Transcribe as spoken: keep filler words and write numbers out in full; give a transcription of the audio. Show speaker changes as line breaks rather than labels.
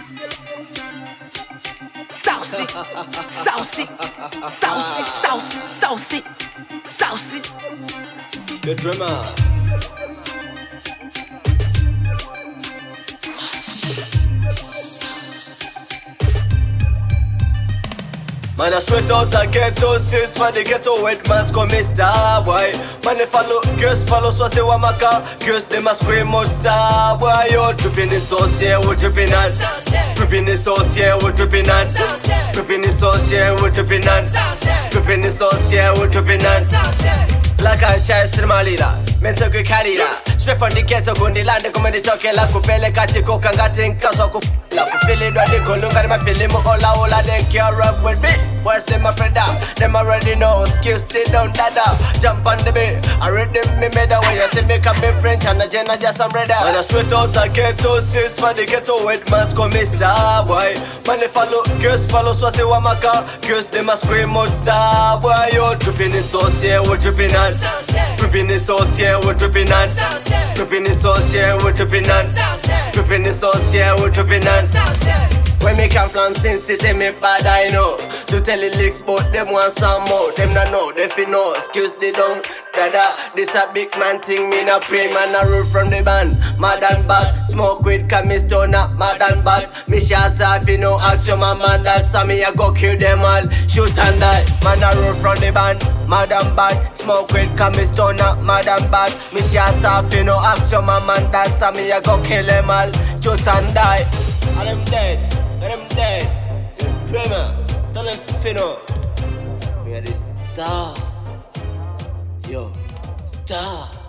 Saucy, saucy, saucy, saucy, saucy, saucy.
The drummer. Man, I sweat out a ghetto, sis for the ghetto wet man's come star boy. Man, if I look girls follow so say what my car. Girls they must scream more star boy. Yo, dripping in sauce, yeah, we're dripping on. Dripping in sauce, yeah, we're dripping on. Dripping in sauce, yeah, we're dripping on. Dripping in sauce, yeah, we're dripping on. Like a child cinema leader, mental quick carrier. Straight from the ghetto, go the land, come in the chocolate, la coupelle, catiko, kangati, kaso, la feel do the go look at my feeling, all I then care up with me. Watch them a friend up, them already know, skills stay down, dada. Jump on the bed, I read them, me made a way, you see me come be French, and a Jenna just some red. And I sweat out a ghetto, sis for the ghetto, wet man's come star boy. Man, if I look, girls follow, so I say what my car, girls they must scream more star boy. Yo, dripping in sauce, yeah, we're dripping on. Dripping in sauce, yeah, we're dripping on. Dripping in sauce, yeah, we're dripping on. Dripping in sauce, yeah, we're dripping on. When me come from Sin City, me bad I know. Do tell the licks, but them want some more. Them not know, they fi know. Excuse they don't. Dada, this a big man thing. Me not pray, man a roll from the band. Mad and bad, smoke weed, cause me stone up. Mad and bad, me shots off, you know. Action my man, that's how me a go kill them all. Shoot and die, man a roll from the band. Mad and bad, smoke weed, cause me stone up. Mad and bad, me shots off, you know. Action my man, that's how me a go kill them all. Shoot and die, all them dead. Let them dead. Dreamer, tell them finno. We are the star. Yo, star.